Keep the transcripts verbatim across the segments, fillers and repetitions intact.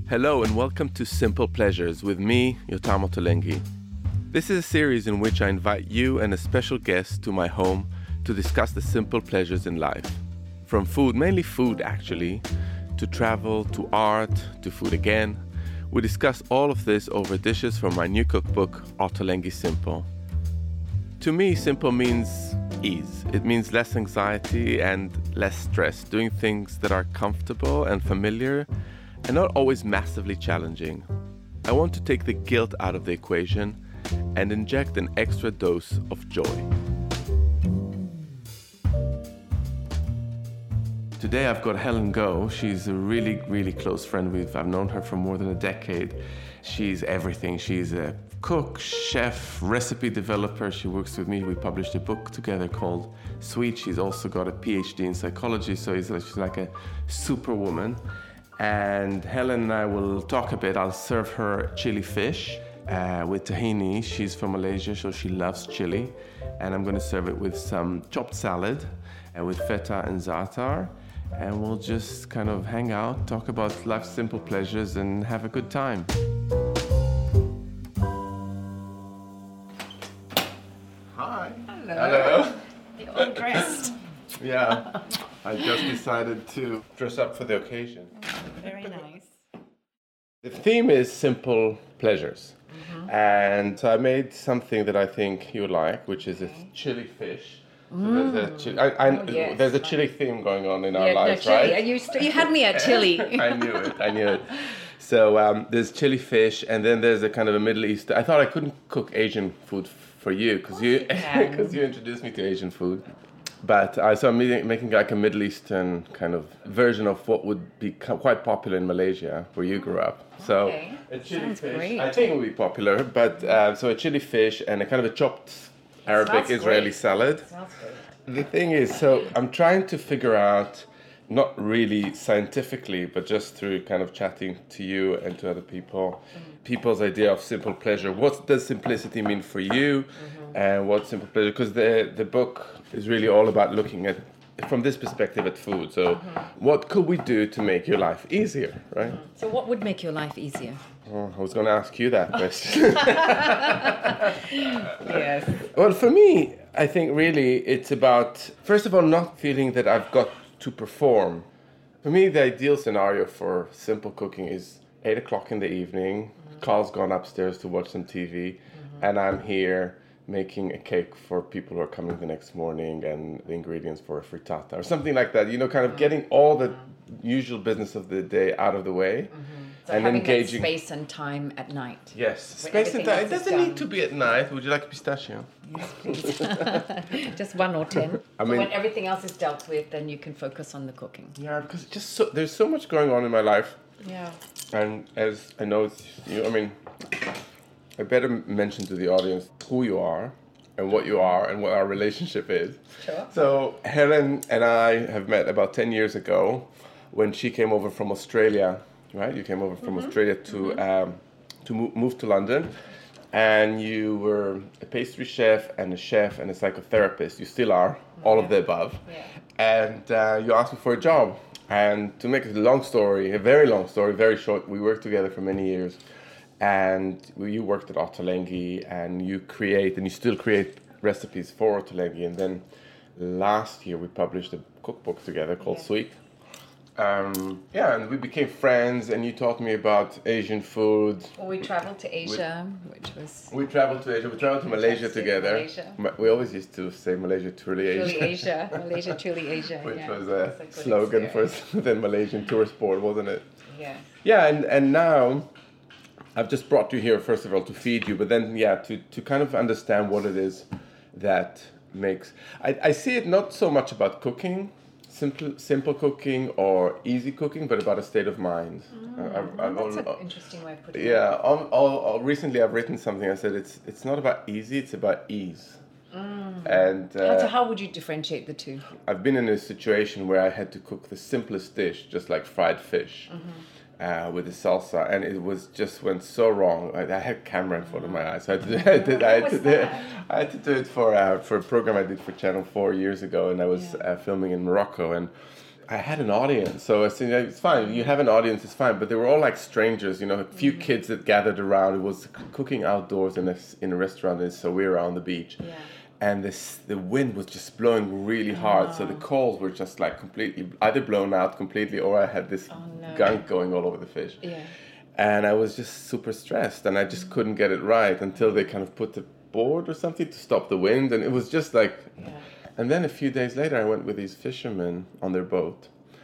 Hello and welcome to Simple Pleasures with me, Yotam Ottolenghi. This is a series in which I invite you and a special guest to my home to discuss the simple pleasures in life. From food, mainly food actually, to travel, to art, to food again. We discuss all of this over dishes from my new cookbook, Ottolenghi Simple. To me, simple means ease. It means less anxiety and less stress, doing things that are comfortable and familiar and not always massively challenging. I want to take the guilt out of the equation and inject an extra dose of joy. Today I've got Helen Go. She's a really, really close friend. We've, I've known her for more than a decade. She's everything. She's a cook, chef, recipe developer. She works with me. We published a book together called Sweet. She's also got a P H D in psychology, so she's like a superwoman. And Helen and I will talk a bit. I'll serve her chili fish uh, with tahini. She's from Malaysia, so she loves chili. And I'm going to serve it with some chopped salad and with feta and za'atar. And we'll just kind of hang out, talk about life's simple pleasures, and have a good time. Hi. Hello. Hello. You're all dressed. Yeah, I just decided to dress up for the occasion. Very nice. The theme is simple pleasures. Mm-hmm. And so I made something that I think you would like, which is a chili fish. Mm. There's, a chili, I, I, oh, yes. there's a chili theme going on in our yeah, lives, no, chili. right? You, st- you had me at chili. I knew it, I knew it. So um, there's chili fish, and then there's a kind of a Middle East. I thought I couldn't cook Asian food f- for you, because you, because you introduced me to Asian food. But uh, so I'm making, making like a Middle Eastern kind of version of what would be co- quite popular in Malaysia, where you grew up. So okay. a chili Sounds fish, great. I think it would be popular. But uh, so a chili fish and a kind of a chopped Arabic Sounds Israeli great. salad. Sounds good. The thing is, so I'm trying to figure out, not really scientifically, but just through kind of chatting to you and to other people, mm-hmm. people's idea of simple pleasure. What does simplicity mean for you? Mm-hmm. And what's simple pleasure? Because the, the book is really all about looking at, from this perspective, at food. So mm-hmm. what could we do to make your life easier, right? Mm-hmm. So what would make your life easier? Oh, I was going to ask you that question. Yes. Well, for me, I think really it's about, first of all, not feeling that I've got to perform. For me, the ideal scenario for simple cooking is eight o'clock in the evening, mm-hmm. Carl's gone upstairs to watch some T V, mm-hmm. and I'm here making a cake for people who are coming the next morning and the ingredients for a frittata or something like that. You know, kind of getting all the usual business of the day out of the way. Mm-hmm. So and having engaging. that space and time at night. Yes, space and time. It doesn't need to be at night. Would you like a pistachio? Yes, please. Just one or ten. I so mean, when everything else is dealt with, then you can focus on the cooking. Yeah, because it's just so, there's so much going on in my life. Yeah. And as I know, it's, you, I mean, I better mention to the audience who you are and what you are and what our relationship is. Sure. So Helen and I have met about ten years ago when she came over from Australia. Right, you came over from mm-hmm. Australia to mm-hmm. um, to mo- move to London, and you were a pastry chef and a chef and a psychotherapist. You still are, all yeah. of the above. Yeah. And uh, you asked me for a job. And to make a long story, a very long story, very short, we worked together for many years. And you worked at Ottolenghi, and you create, and you still create recipes for Ottolenghi. And then last year we published a cookbook together called yeah. Sweet. Um, yeah, and we became friends, and you taught me about Asian food. Well, we traveled to Asia, we, which was... We traveled to Asia. We traveled to Malaysia together. Malaysia. We always used to say Malaysia, truly Asia. Truly Asia. Malaysia, truly Asia. Which yeah. was a, a slogan experience. for the Malaysian tourist board, wasn't it? Yeah. Yeah, and, and now I've just brought you here, first of all, to feed you, but then, yeah, to, to kind of understand what it is that makes... I, I see it not so much about cooking, Simple, simple cooking or easy cooking, but about a state of mind. Mm, I've, I've, that's all, an interesting way of putting yeah, it. all, all, all, recently I've written something. I said it's it's not about easy, it's about ease. Mm. And uh, how, so how would you differentiate the two? I've been in a situation where I had to cook the simplest dish, just like fried fish. Mm-hmm. Uh, with the salsa, and it was just went so wrong. I, I had camera in front of my eyes. So I, did, I, did, I, had to do, I had to do it for uh, for a program I did for Channel four years ago, and I was yeah. uh, filming in Morocco. And I had an audience, so I said, it's fine. You have an audience, it's fine. But they were all like strangers, you know, a few mm-hmm. kids that gathered around. It was cooking outdoors in a, in a restaurant in Sawira on the beach. Yeah. And this, the wind was just blowing really hard, oh. so the coals were just like completely, either blown out completely, or I had this oh, no. gunk going all over the fish. Yeah. And I was just super stressed, and I just mm-hmm. couldn't get it right until they kind of put the board or something to stop the wind, and it was just like... Yeah. And then a few days later, I went with these fishermen on their boat,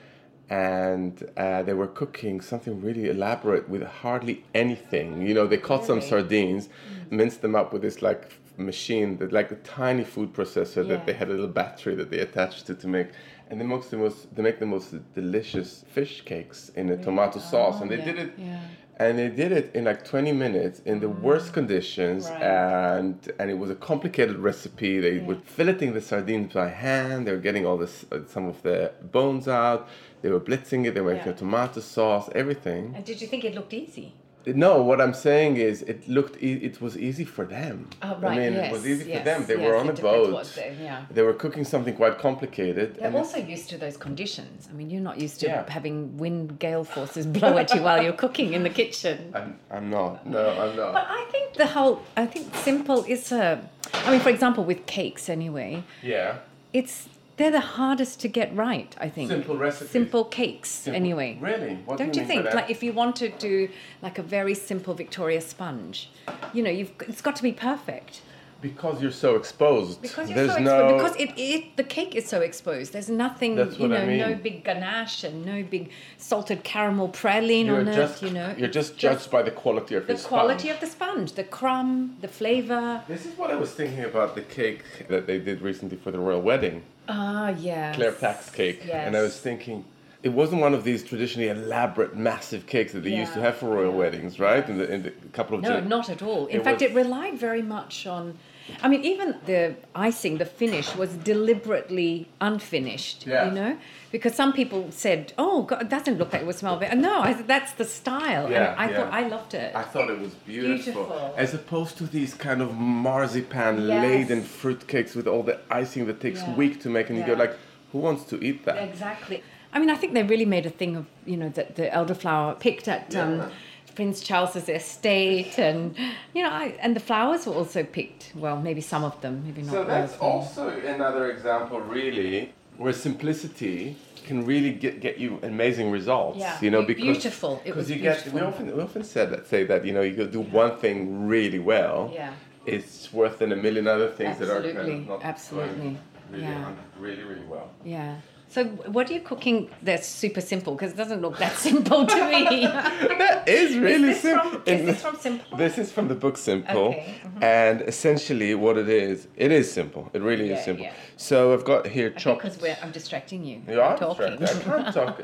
and uh, they were cooking something really elaborate with hardly anything. You know, they caught really? some sardines, mm-hmm. minced them up with this like machine, that like a tiny food processor yeah. that they had a little battery that they attached to to make, and they make the most they make the most delicious fish cakes in a really? tomato sauce, oh, and they yeah. did it. Yeah. And they did it in like twenty minutes in the worst conditions, right. and and it was a complicated recipe. They yeah. were filleting the sardines by hand. They were getting all this, uh, some of the bones out. They were blitzing it. They were making yeah. a tomato sauce, everything. And did you think it looked easy? No, what I'm saying is it looked, e- it was easy for them. Oh, right, I mean, yes, it was easy yes, for them. They yes, were on a boat. They, yeah. they were cooking something quite complicated. They're and also used to those conditions. I mean, you're not used to yeah. having wind gale forces blow at you while you're cooking in the kitchen. I'm, I'm not. No, I'm not. But I think the whole, I think simple is a, I mean, for example, with cakes anyway. Yeah. It's, they're the hardest to get right, I think. Simple recipes. Simple cakes, simple. Anyway. Really? What Don't do you, you think? mean by that? Like if you want to do like a very simple Victoria sponge, you know, you've it's got to be perfect. Because you're so exposed. Because you're There's so no... exposed. Because it, it the cake is so exposed. There's nothing, That's you what know, I mean. no big ganache and no big salted caramel praline you're on just, it. You know, you're just it's judged by the quality of the your quality sponge. of the sponge, the crumb, the flavour. This is what I was thinking about the cake that they did recently for the royal wedding. Ah, yeah. Claire Pack's cake. Yes. And I was thinking, it wasn't one of these traditionally elaborate, massive cakes that they yeah. used to have for royal yeah. weddings, right? In the, in the couple of No, gen- not at all. In it fact, was... it relied very much on... I mean, even the icing, the finish, was deliberately unfinished, yeah. you know? Because some people said, oh, God, it doesn't look like it would smell bad. No, I, that's the style. Yeah, and I yeah. thought, I loved it. I thought it was beautiful. Beautiful. As opposed to these kind of marzipan-laden Yes. fruitcakes with all the icing that takes Yeah. a week to make, and Yeah. you go like, who wants to eat that? Exactly. I mean, I think they really made a thing of, you know, that the elderflower picked at... Yeah. Um, Prince Charles's estate, and you know, I, and the flowers were also picked. Well, maybe some of them, maybe not. So all that's of them. also another example, really, where simplicity can really get, get you amazing results. Yeah, you know, be- because beautiful. It was you beautiful. get. We often we often said that say that you know you could do one thing really well. Yeah. It's worth than a million other things Absolutely. that are kind of not Absolutely. going really, Yeah. un- really, really well. Yeah. So, what are you cooking that's super simple? Because it doesn't look that simple to me. That is really is this simple. From, is this from Simple? This is from the book Simple. Okay. Mm-hmm. And essentially what it is, it is simple. It really Yeah, is simple. yeah. So I've got here chopped... Because we're I'm distracting you. You are talking. distracted. I can't talk.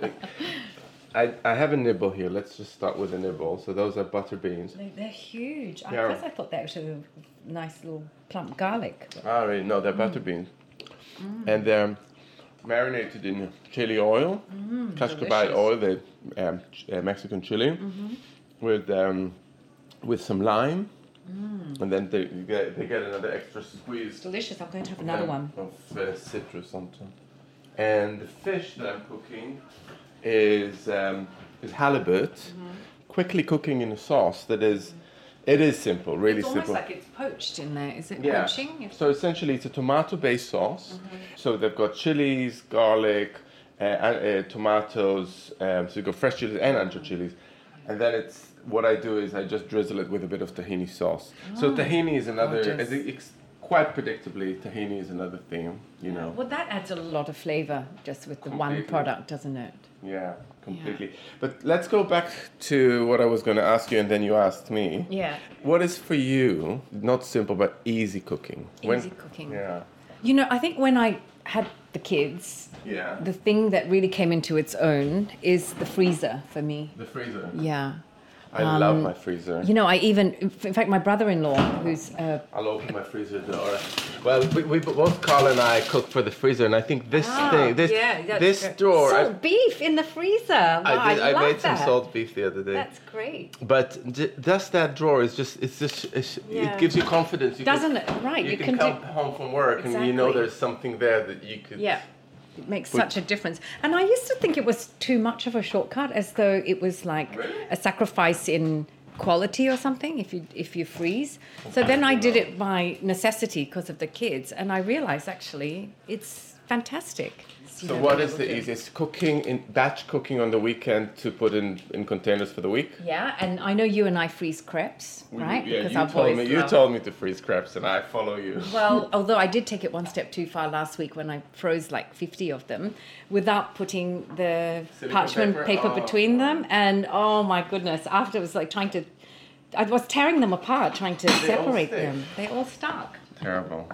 I, I have a nibble here. Let's just start with a nibble. So those are butter beans. They, they're huge. At Yeah. first I thought they actually were nice little plump garlic. Ah, really? No, they're butter beans. Mm. And they're marinated in chili oil, Mm, cascabel delicious. oil, the um, ch- uh, Mexican chili, Mm-hmm. with um, with some lime. Mm. And then they you get they get another extra squeeze Delicious. I'm going to have of another lime- one. of uh, citrus on top. And the fish that I'm cooking is um, is halibut, Mm-hmm. quickly cooking in a sauce that is, it is simple, really It's almost simple. like it's poached in there. Is it Yeah. poaching? It's- So essentially, it's a tomato-based sauce. Mm-hmm. So they've got chilies, garlic, uh, and, uh, tomatoes. Um, so you've got fresh chilies and ancho chilies, and then it's what I do is I just drizzle it with a bit of tahini sauce. So Oh, tahini is another. gorgeous. As it, it's quite predictably, tahini is another thing. You know. Well, that adds a lot of flavour just with the one Completely. product, doesn't it? Yeah, completely. But let's go back to what I was going to ask you, and then you asked me. Yeah. What is for you not simple but easy cooking? Easy cooking. Yeah. You know, I think when I had the kids, Yeah. the thing that really came into its own is the freezer for me. The freezer. Yeah. I Um, love my freezer. You know, I even, in fact, my brother-in-law, who's uh, I'll open my freezer door. Well, we, we both Carl and I cook for the freezer, and I think this Ah, thing, this yeah, that's this great. drawer. salt beef in the freezer. Wow, I, I, did, I love made some that. salt beef the other day. That's great. But j- just that drawer is just, it's just, it's, Yeah. it gives you confidence. You Doesn't can, it? Right. You, You, can, can come do. home from work and you know Exactly. there's something there that you could. Yeah. It makes But- such a difference. And I used to think it was too much of a shortcut, as though it was like Really? a sacrifice in quality or something if you if you freeze. So then I did it by necessity because of the kids, and I realized actually it's fantastic. So what is the easiest? Cooking, in batch cooking on the weekend to put in, in containers for the week? Yeah, and I know you and I freeze crepes, right? Yeah, Because you our told boys me. You love- told me to freeze crepes, and I follow you. Well, although I did take it one step too far last week when I froze like fifty of them without putting the Silicone parchment paper? paper, Oh. between them. And oh my goodness, after it was like trying to, I was tearing them apart, trying to all separate stick? them. They all stuck. Terrible.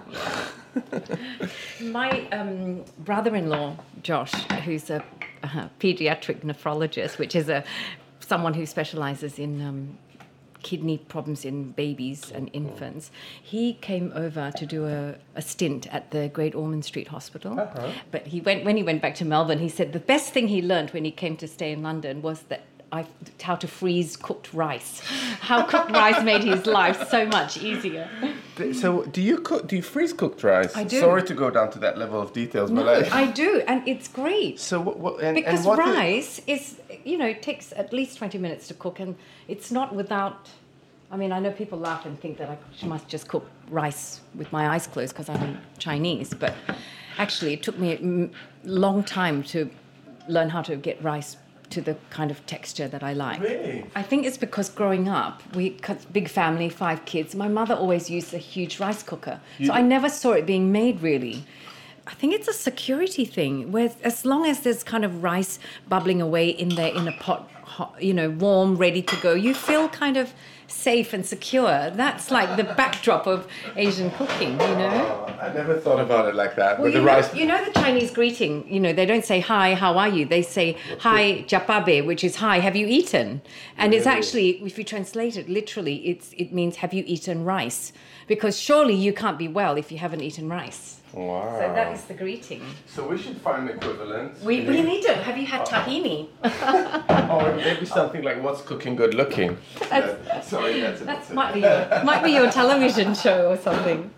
My um, brother-in-law, Josh, who's a, a pediatric nephrologist, which is a someone who specializes in um, kidney problems in babies and infants, he came over to do a, a stint at the Great Ormond Street Hospital. Uh-huh. But he went when he went back to Melbourne, he said the best thing he learned when he came to stay in London was that I, how to freeze cooked rice. How cooked rice made his life so much easier. So do you cook? Do you freeze cooked rice? I do. Sorry to go down to that level of details, No, but I. I do, and it's great. So what? what and, Because and what do- rice is, you know, it takes at least twenty minutes to cook, and it's not without. I mean, I know people laugh and think that I must just cook rice with my eyes closed because I'm Chinese, but actually, it took me a m- long time to learn how to get rice to the kind of texture that I like. Really? I think it's because growing up, we cut big family, five kids. My mother always used a huge rice cooker, You so do- I never saw it being made really. I think it's a security thing, where as long as there's kind of rice bubbling away in there in a pot, hot, you know, warm, ready to go, you feel kind of safe and secure. That's like the backdrop of Asian cooking, you know? Oh, I never thought about it like that. Well, With you, the know, rice. you know the Chinese greeting, you know, they don't say, hi, how are you? They say, hi, japabe, which is, hi, have you eaten? And it's Really? actually, if you translate it literally, it's it means, have you eaten rice? Because surely you can't be well if you haven't eaten rice. Wow. So that is the greeting. So we should find an equivalent. We, we need to. Have you had tahini? Or maybe something like what's cooking good looking. That- sorry, that's a That bit might be your, might be your television show or something.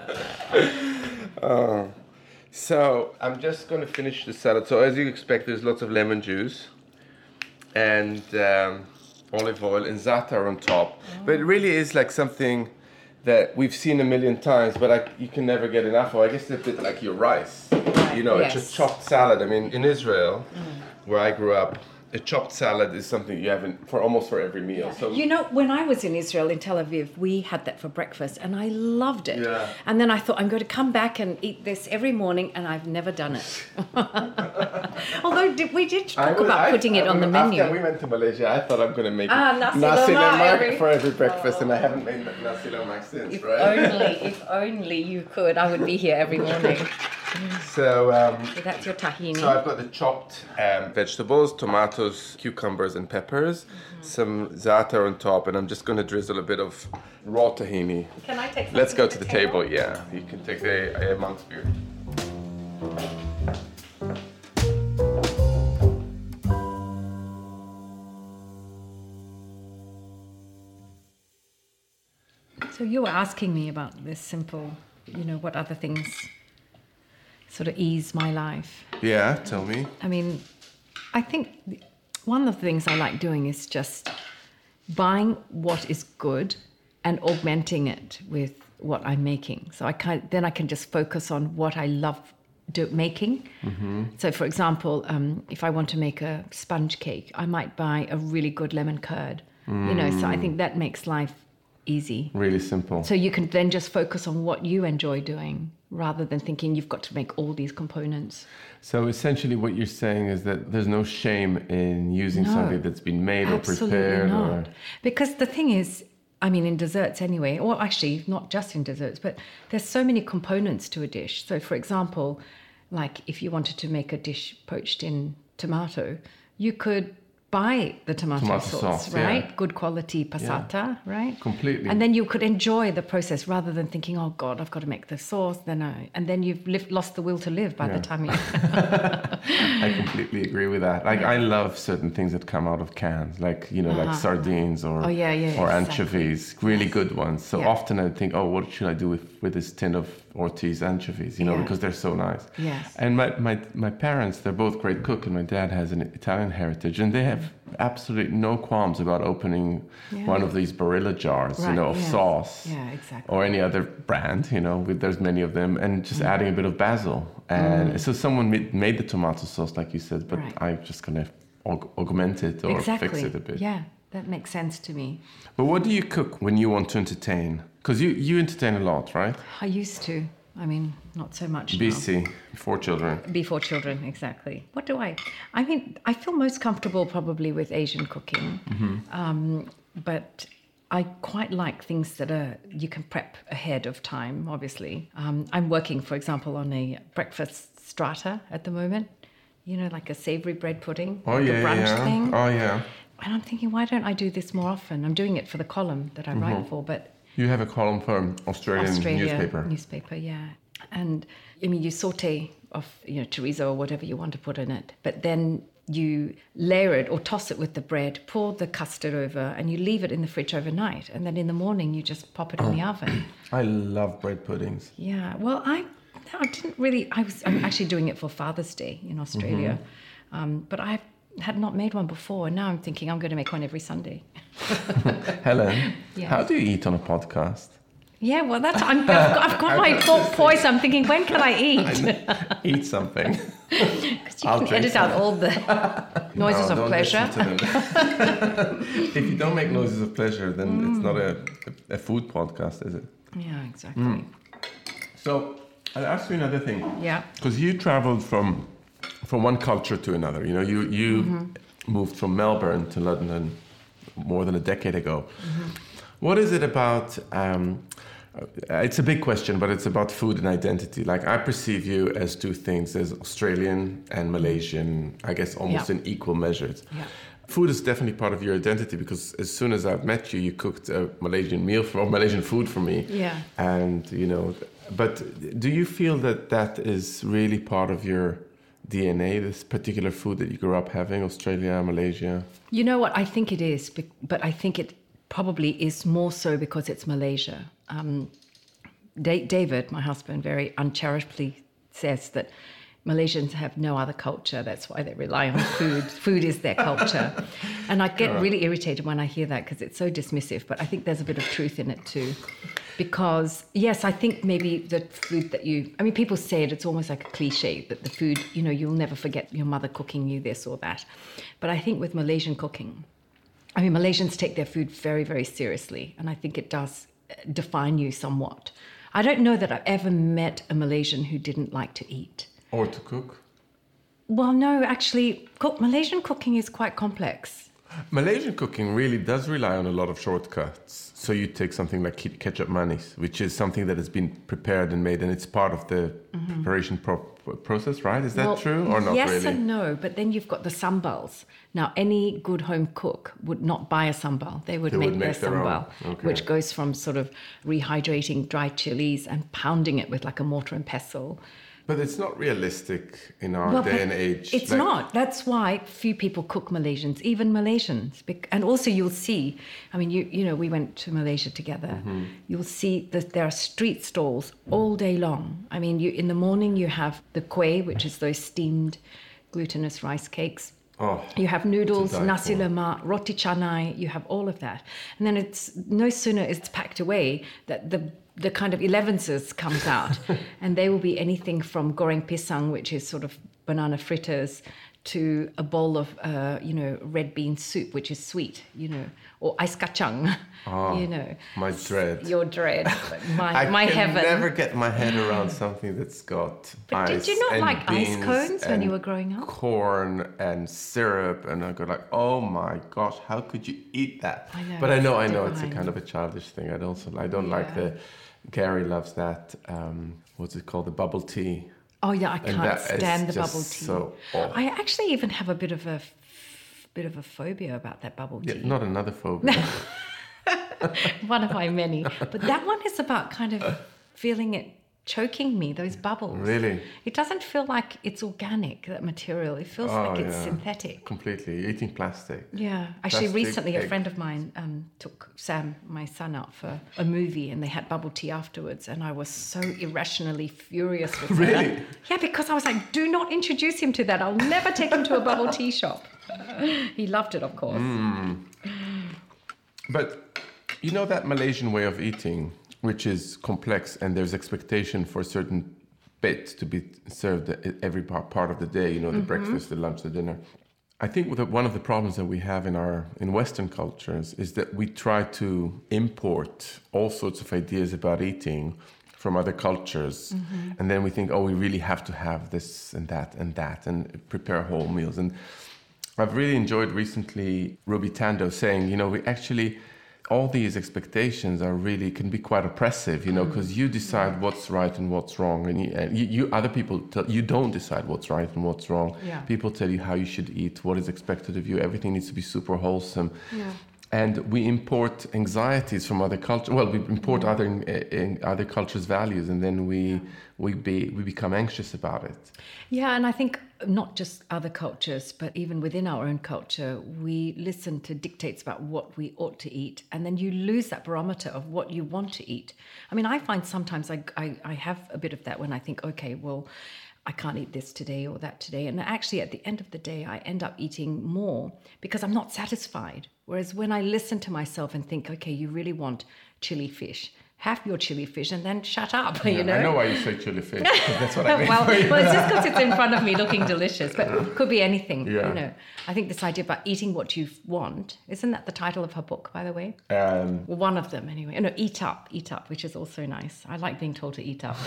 Oh. So I'm just going to finish the salad. So as you expect, there's lots of lemon juice and um, olive oil and za'atar on top. But it really is like something that we've seen a million times, but I, you can never get enough of. I guess it's a bit like your rice. You know, it's Yes. just chopped salad. I mean, in Israel, where I grew up, a chopped salad is something you have in, for almost for every meal. So You know, when I was in Israel, in Tel Aviv, we had that for breakfast and I loved it. Yeah. And then I thought, I'm going to come back and eat this every morning, and I've never done it. Although did, we did I talk would- about I- putting it I- on the After menu. we went to Malaysia, I thought I'm going to make Ah, nasi nasi lemak lemak every- for every breakfast, and I haven't made nasi lemak since, If right? only, if only you could, I would be here every morning. So, um, So that's your tahini. so I've got the chopped um, vegetables, tomatoes, cucumbers, and peppers, Mm-hmm. some za'atar on top, and I'm just going to drizzle a bit of raw tahini. Can I take Let's go something to the table. Yeah, you can take a, a monk's beer. So you were asking me about this simple, you know, what other things sort of ease my life. Yeah, tell me. I mean, I think one of the things I like doing is just buying what is good and augmenting it with what I'm making. So I can then I can just focus on what I love do, making. Mm-hmm. So, for example, um, if I want to make a sponge cake, I might buy a really good lemon curd. Mm. You know, so I think that makes life easy. Really simple. So you can then just focus on what you enjoy doing rather than thinking you've got to make all these components. So essentially what you're saying is that there's no shame in using No, something that's been made or Absolutely prepared not. or Because the thing is, I mean, in desserts anyway, or actually not just in desserts, but there's so many components to a dish. So for example, like if you wanted to make a dish poached in tomato, you could buy the tomato, Tomato sauce, sauce, right? yeah. Good quality passata, right? Completely. And then you could enjoy the process rather than thinking, oh God, I've got to make the sauce. Then I, and then you've lived, lost the will to live by Yeah. the time you... I completely agree with that. Like I love certain things that come out of cans, like you know, like Uh-huh. sardines or Oh, yeah, yeah, or exactly. anchovies, really good ones. So Yeah. often I think, oh, what should I do with, with this tin of Ortiz anchovies, you know, Yeah. because they're so nice. Yes. And my, my, my parents, they're both great cook, and my dad has an Italian heritage, and they have absolutely no qualms about opening Yeah. one of these Barilla jars, you Right, know, of yeah. sauce. Yeah, exactly. Or any other brand, you know, with, there's many of them, and just adding a bit of basil. And so someone made, made the tomato sauce, like you said, but Right. I'm just going to aug- augment it or Exactly. fix it a bit. Yeah, that makes sense to me. But what do you cook when you want to entertain? Because you, you entertain a lot, right? I used to. I mean, not so much B now. C, before children. Before children, exactly. What do I? I mean, I feel most comfortable probably with Asian cooking, um, but I quite like things that are you can prep ahead of time. Obviously, um, I'm working, for example, on a breakfast strata at the moment. You know, like a savory bread pudding, Oh, like yeah, a brunch yeah. thing. Oh, yeah. And I'm thinking, why don't I do this more often? I'm doing it for the column that I write for, but You have a column for an Australian Australia newspaper. newspaper, yeah. And I mean, you saute off, you know, chorizo or whatever you want to put in it, but then you layer it or toss it with the bread, pour the custard over, and you leave it in the fridge overnight. And then in the morning, you just pop it in the oven. I love bread puddings. Yeah. Well, I, I didn't really. I was. I'm actually doing it for Father's Day in Australia, um, but I had not made one before, and now I'm thinking I'm going to make one every Sunday. Helen, Yes. how do you eat on a podcast? Yeah, well, that's I'm, I've got, I've got my thought poised. I'm thinking, when can I eat? Eat something. Because you I'll can drink edit out some. all the noises No, of don't pleasure. listen to them. If you don't make noises of pleasure, then it's not a, a food podcast, is it? Yeah, exactly. So I'll ask you another thing. Yeah. Because you traveled from from one culture to another. You know, you you Mm-hmm. moved from Melbourne to London more than a decade ago. Mm-hmm. What is it about? Um, uh, it's a big question, but it's about food and identity. Like, I perceive you as two things: as Australian and Malaysian. I guess almost Yeah. in equal measures. Yeah. Food is definitely part of your identity, because as soon as I've met you, you cooked a Malaysian meal for, or Malaysian food for me. Yeah. And, you know, but do you feel that that is really part of your D N A, this particular food that you grew up having, Australia, Malaysia? You know what? I think it is, bec- but I think it probably is more so because it's Malaysia. Um, Da- David, my husband, very uncharitably says that Malaysians have no other culture. That's why they rely on food. Food is their culture. And I get really irritated when I hear that, because it's so dismissive. But I think there's a bit of truth in it too. Because, yes, I think maybe the food that you... I mean, people say it, it's almost like a cliche, that the food, you know, you'll never forget your mother cooking you this or that. But I think with Malaysian cooking, I mean, Malaysians take their food very, very seriously. And I think it does define you somewhat. I don't know that I've ever met a Malaysian who didn't like to eat. Or to cook? Well, no, actually, cook, Malaysian cooking is quite complex. Malaysian cooking really does rely on a lot of shortcuts. So you take something like ke- ketchup manis, which is something that has been prepared and made, and it's part of the preparation pro- process, right? Is that Well, true or not yes really? and no, but then you've got the sambals. Now, any good home cook would not buy a sambal. They would They make would their make their own. sambal, Okay. which goes from sort of rehydrating dry chilies and pounding it with like a mortar and pestle. But it's not realistic in our Well, day but and age. It's Like- not. That's why few people cook Malaysians, even Malaysians. Bec- And also you'll see, I mean, you you know, we went to Malaysia together. Mm-hmm. You'll see that there are street stalls all day long. I mean, you in the morning you have the kueh, which is those steamed glutinous rice cakes. Oh, You have noodles, die nasi for. lemak, roti canai, you have all of that. And then it's no sooner it's packed away that the the kind of elevenses comes out. And they will be anything from goreng pisang, which is sort of banana fritters, to a bowl of, uh, you know, red bean soup, which is sweet, you know, or ais kacang, Oh, you know. my dread. Your dread, but my, I my can heaven. never get my head around something that's got But did ice you not and like ice beans cones when you and were growing up? corn and syrup, and I go like, oh my gosh, how could you eat that? I know, but I know, I it's know, it's a divine. kind of a childish thing. I don't, I don't like Yeah. the. Gary loves that. Um, what's it called? The bubble tea. Oh yeah, I And can't that is stand the just bubble tea. so awful. I actually even have a bit of a bit of a phobia about that bubble Yeah, tea. not another phobia. One of my many. But that one is about kind of feeling it choking me, those bubbles. Really? It doesn't feel like it's organic, that material. It feels Oh, like it's yeah. synthetic. Completely. Eating plastic. Yeah. Actually, Plastic recently, a egg. friend of mine um, took Sam, my son, out for a movie, and they had bubble tea afterwards, and I was so irrationally furious with her. Really? Yeah, because I was like, do not introduce him to that. I'll never take him to a bubble tea shop. He loved it, of course. Mm. But you know that Malaysian way of eating, which is complex, and there's expectation for a certain bit to be served at every part part of the day, you know, the mm-hmm. breakfast, the lunch, the dinner. I think with the, one of the problems that we have in our in Western cultures is that we try to import all sorts of ideas about eating from other cultures, mm-hmm. and then we think, oh, we really have to have this and that and that and prepare whole meals. And I've really enjoyed recently Ruby Tando saying, you know, we actually, all these expectations are really, can be quite oppressive, you know, because mm. you decide what's right and what's wrong. And you, and you, you other people, tell, you don't decide what's right and what's wrong. Yeah. People tell you how you should eat, what is expected of you. Everything needs to be super wholesome. Yeah. And we import anxieties from other cultures. Well, we import yeah. other in, other cultures' values, and then we yeah. we be we become anxious about it. Yeah, and I think not just other cultures, but even within our own culture, we listen to dictates about what we ought to eat, and then you lose that barometer of what you want to eat. I mean, I find sometimes I I, I have a bit of that when I think, okay, well, I can't eat this today or that today. And actually, at the end of the day, I end up eating more because I'm not satisfied. Whereas when I listen to myself and think, okay, you really want chili fish, have your chili fish and then shut up, yeah, you know? I know why you say chili fish. That's what I mean. well, well, it's just because it's in front of me looking delicious, but it could be anything, yeah. you know. I think this idea about eating what you want, isn't that the title of her book, by the way? Um, well, one of them, anyway. No, Eat Up, Eat Up, which is also nice. I like being told to eat up.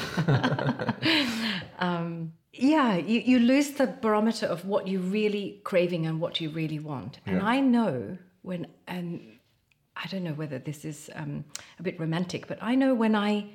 um, yeah, you, you lose the barometer of what you're really craving and what you really want. And yeah. I know when, and I don't know whether this is um, a bit romantic, but I know when I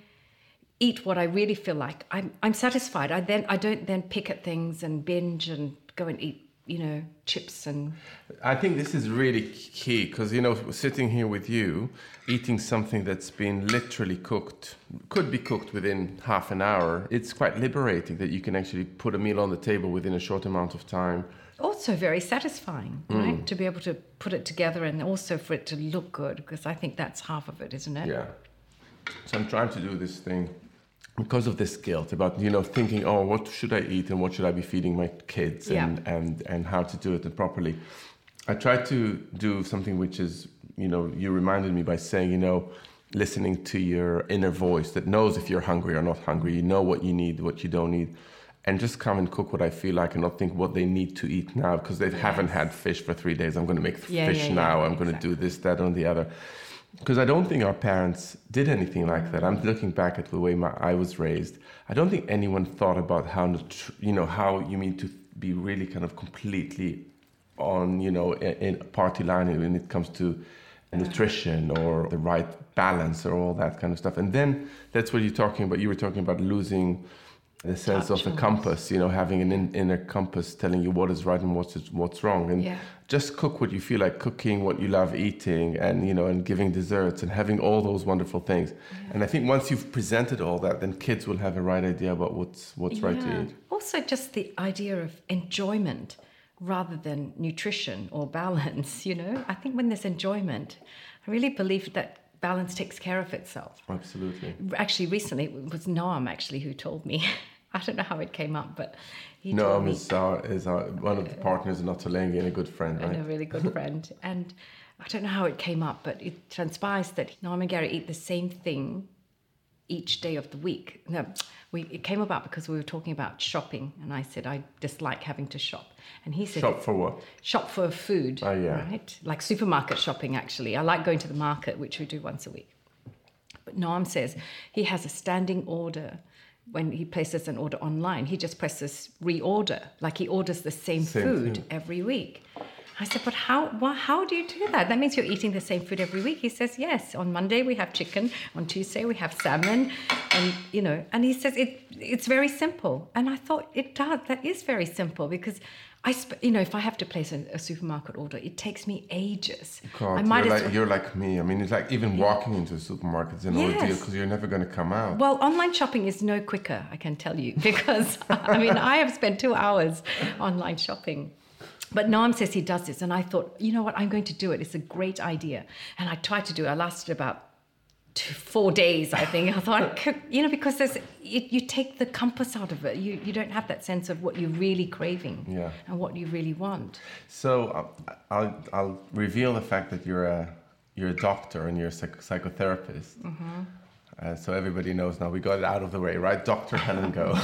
eat what I really feel like, I'm I'm satisfied. I then I don't then pick at things and binge and go and eat, you know, chips and... I think this is really key because, you know, sitting here with you, eating something that's been literally cooked, could be cooked within half an hour, it's quite liberating that you can actually put a meal on the table within a short amount of time. Also very satisfying, mm. right? To be able to put it together and also for it to look good, because I think that's half of it, isn't it? Yeah. So I'm trying to do this thing because of this guilt about, you know, thinking, oh, what should I eat and what should I be feeding my kids and, yeah. and, and how to do it properly. I try to do something which is, you know, you reminded me by saying, you know, listening to your inner voice that knows if you're hungry or not hungry, you know what you need, what you don't need. And just come and cook what I feel like and not think what they need to eat now because they yes. haven't had fish for three days. I'm going to make yeah, fish yeah, now. yeah, I'm exactly. going to do this, that, and the other. Because I don't think our parents did anything like that. I'm looking back at the way my, I was raised. I don't think anyone thought about how, you know, how you mean to be really kind of completely on, you know, in, in party line when it comes to nutrition or the right balance or all that kind of stuff. And then that's what you're talking about. You were talking about losing the sense Touch of a compass, you know, having an in, inner compass telling you what is right and what's what's wrong, and yeah. just cook what you feel like cooking, what you love eating, and you know, and giving desserts and having all those wonderful things. Yeah. And I think once you've presented all that, then kids will have a right idea about what's what's yeah. right to eat. Also, just the idea of enjoyment rather than nutrition or balance. You know, I think when there's enjoyment, I really believe that balance takes care of itself. Absolutely. Actually, recently it was Noam actually who told me. I don't know how it came up, but he Noam told me. is, our, is our, one of the partners in Ottolenghi and a good friend, right? And a really good friend. And I don't know how it came up, but it transpires that Noam and Gary eat the same thing each day of the week. No, we, it came about because we were talking about shopping, and I said I dislike having to shop. And he said... Shop for what? Shop for food, oh, yeah. right? Like supermarket shopping, actually. I like going to the market, which we do once a week. But Noam says he has a standing order. When he places an order online, he just presses reorder, like he orders the same, same food thing. every week. I said, but how well, how do you do that? That means you're eating the same food every week. He says, yes. On Monday we have chicken. On Tuesday we have salmon. And, you know, and he says, it it's very simple. And I thought, it does. That is very simple because, I, sp- you know, if I have to place a, a supermarket order, it takes me ages. God, I might you're, as like, well- you're like me. I mean, it's like even walking into a supermarket is an Yes. ordeal because you're never going to come out. Well, online shopping is no quicker, I can tell you, because, I mean, I have spent two hours online shopping. But Noam says he does this, and I thought, you know what, I'm going to do it. It's a great idea. And I tried to do it. I lasted about two, four days, I think. I thought, I could, you know, because there's, it, you take the compass out of it. You you don't have that sense of what you're really craving Yeah. and what you really want. So uh, I'll I'll reveal the fact that you're a you're a doctor and you're a psych- psychotherapist. Mm-hmm. Uh, so everybody knows now. We got it out of the way, right? Doctor Helen Go.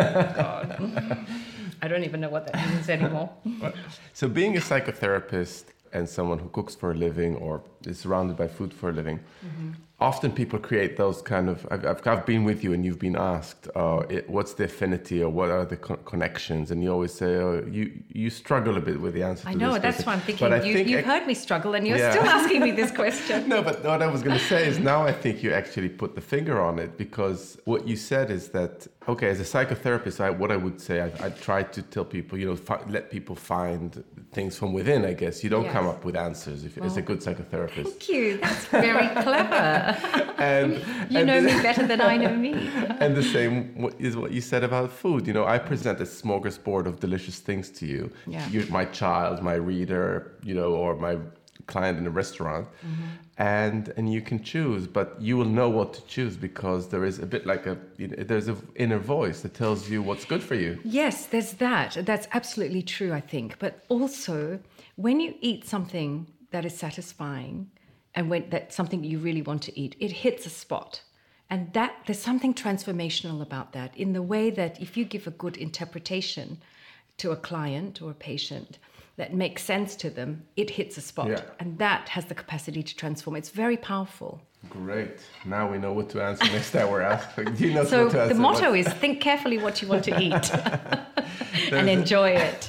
God. I don't even know what that means anymore. So being a psychotherapist and someone who cooks for a living or is surrounded by food for a living, Mm-hmm. often people create those kind of, I've, I've, I've been with you and you've been asked, uh, it, what's the affinity or what are the co- connections? And you always say, oh, you, you struggle a bit with the answer I to know, this that's question. why I'm thinking, But I you, think you've I- heard me struggle and you're Yeah. still asking me this question. No, but what I was going to say is now I think you actually put the finger on it because what you said is that, okay, as a psychotherapist, I, what I would say, I, I try to tell people, you know, fi- let people find things from within, I guess. You don't Yes. come up with answers if, as a Well, good psychotherapist. Thank you. That's very clever. And, You and know the, me better than I know me. and the same w- is what you said about food. You know, I present a smorgasbord of delicious things to you. Yeah. You're my child, my reader, you know, or my client in a restaurant. Mm-hmm. And and you can choose, but you will know what to choose because there is a bit like a, you know, there's an inner voice that tells you what's good for you. Yes, there's that. That's absolutely true, I think. But also, when you eat something that is satisfying and when that's something you really want to eat, it hits a spot. And that there's something transformational about that in the way that if you give a good interpretation to a client or a patient that makes sense to them, it hits a spot. Yeah. And that has the capacity to transform. It's very powerful. Great. Now we know what to answer next time we're asked. You know So what to answer. the motto What- is think carefully what you want to eat There's and a- enjoy it.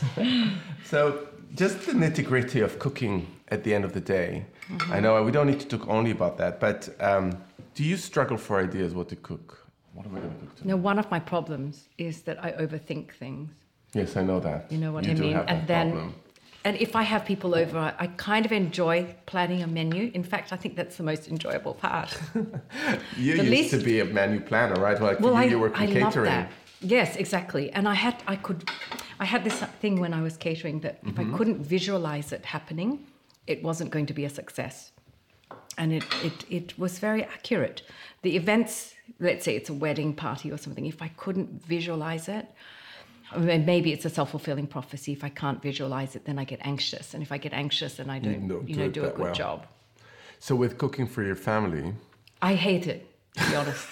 So, just the nitty gritty of cooking at the end of the day. Mm-hmm. I know we don't need to talk only about that, but um, do you struggle for ideas what to cook? What am I going to cook today? No, one of my problems is that I overthink things. Yes, I know that. You know what you I do mean? Have that And then, problem. and if I have people over, I, I kind of enjoy planning a menu. In fact, I think that's the most enjoyable part. You the used least- to be a menu planner, right? Like Well, you, I, you were I catering. love that. Yes, exactly. And I had, I could, I had this thing when I was catering that if Mm-hmm. I couldn't visualize it happening, it wasn't going to be a success. And it, it, it was very accurate. The events, let's say it's a wedding party or something, if I couldn't visualize it, I mean, maybe it's a self-fulfilling prophecy. If I can't visualize it, then I get anxious. And if I get anxious, then I don't, don't you do know, it do a that good well. job. So, with cooking for your family, I hate it, to be honest.